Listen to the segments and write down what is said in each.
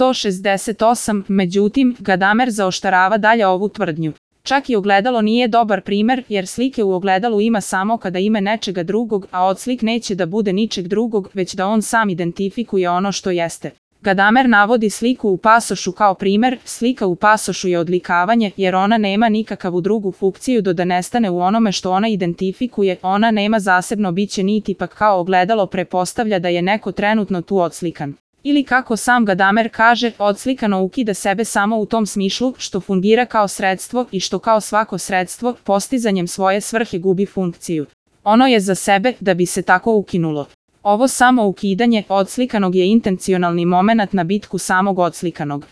168. Međutim, Gadamer zaoštrava dalje ovu tvrdnju. Čak i ogledalo nije dobar primer, jer slike u ogledalu ima samo kada ima nečega drugog, a odslik neće da bude ničeg drugog, već da on sam identifikuje ono što jeste. Gadamer navodi sliku u pasošu kao primer. Slika u pasošu je odlikavanje, jer ona nema nikakavu drugu funkciju do da nestane u onome što ona identifikuje, ona nema zasebno biće niti pak kao ogledalo prepostavlja da je neko trenutno tu odslikan. Ili kako sam Gadamer kaže, odslikano ukida sebe samo u tom smislu što fungira kao sredstvo i što kao svako sredstvo, postizanjem svoje svrhe gubi funkciju. Ono je za sebe da bi se tako ukinulo. Ovo samo ukidanje odslikanog je intencionalni momenat na bitku samog odslikanog.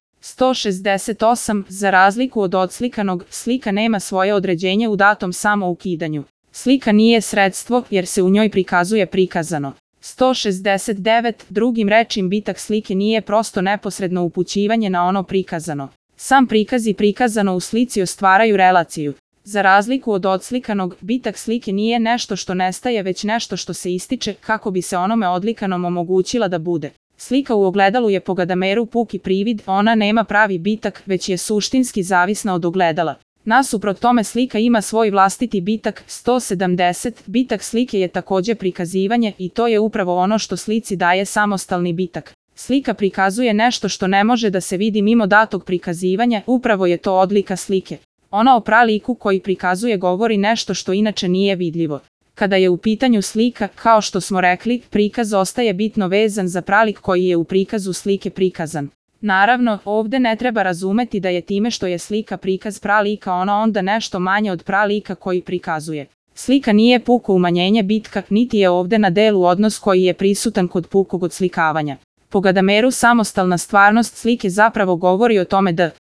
168. Za razliku od odslikanog, slika nema svoje određenje u datom samo ukidanju. Slika nije sredstvo jer se u njoj prikazuje prikazano. 169. Drugim rečim, bitak slike nije prosto neposredno upućivanje na ono prikazano. Sam prikaz i prikazano u slici ostvaraju relaciju. Za razliku od odslikanog, bitak slike nije nešto što nestaje, već nešto što se ističe kako bi se onome odlikanom omogućila da bude. Slika u ogledalu je po Gadameru puki privid, ona nema pravi bitak, već je suštinski zavisna od ogledala. Nasuprot tome slika ima svoj vlastiti bitak. 170. Bitak slike je takođe prikazivanje i to je upravo ono što slici daje samostalni bitak. Slika prikazuje nešto što ne može da se vidi mimo datog prikazivanja, upravo je to odlika slike. Ona o praliku koji prikazuje govori nešto što inače nije vidljivo. Kada je u pitanju slika, kao što smo rekli, prikaz ostaje bitno vezan za pralik koji je u prikazu slike prikazan. Naravno, ovde ne treba razumeti da je time što je slika prikaz pralika ona onda nešto manje od pralika koji prikazuje. Slika nije puko umanjenje bitka, niti je ovde na delu odnos koji je prisutan kod pukog odslikavanja. Po Gadameru samostalna stvarnost slike zapravo govori o tome da